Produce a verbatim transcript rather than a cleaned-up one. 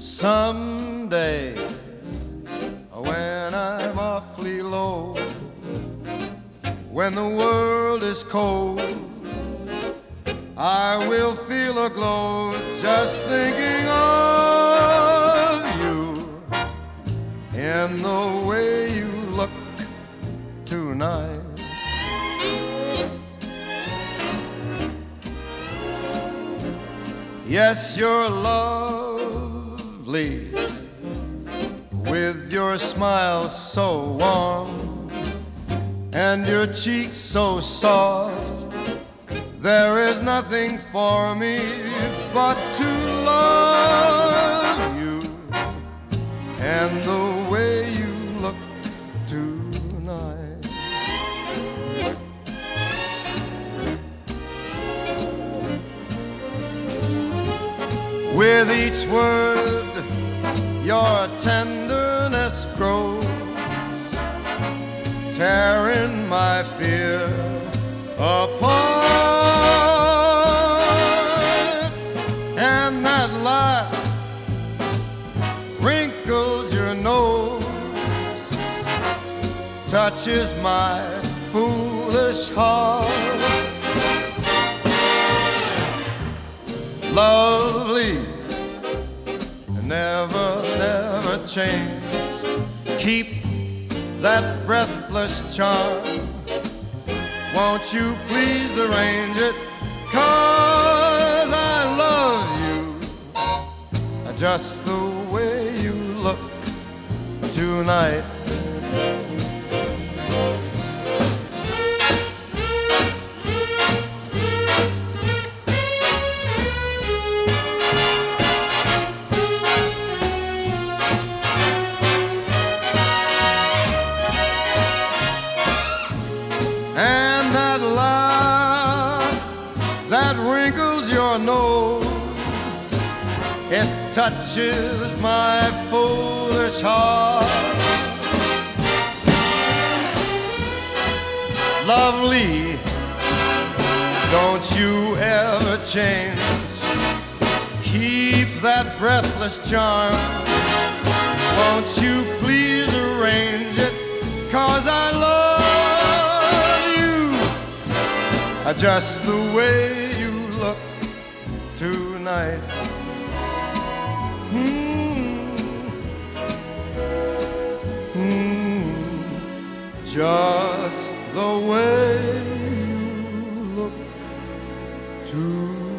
Someday, when I'm awfully low, when the world is cold, I will feel a glow just thinking of you in the way you look tonight. Yes, you're lovely, with your smile so warm and your cheeks so soft. There is nothing for me but to love you and the way you look tonight. With each word, your tenderness grows, tearing my fear apart. And that laugh wrinkles your nose, touches my foolish heart. Lovely, never, never change. Keep that breathless charm. Won't you please arrange it? 'Cause I love you just the way you look tonight. And that laugh that wrinkles your nose, it touches my foolish heart. Lovely, don't you ever change. Keep that breathless charm. Won't you please arrange it? 'Cause I love just the way you look tonight. Mm. Mm. Just the way you look tonight.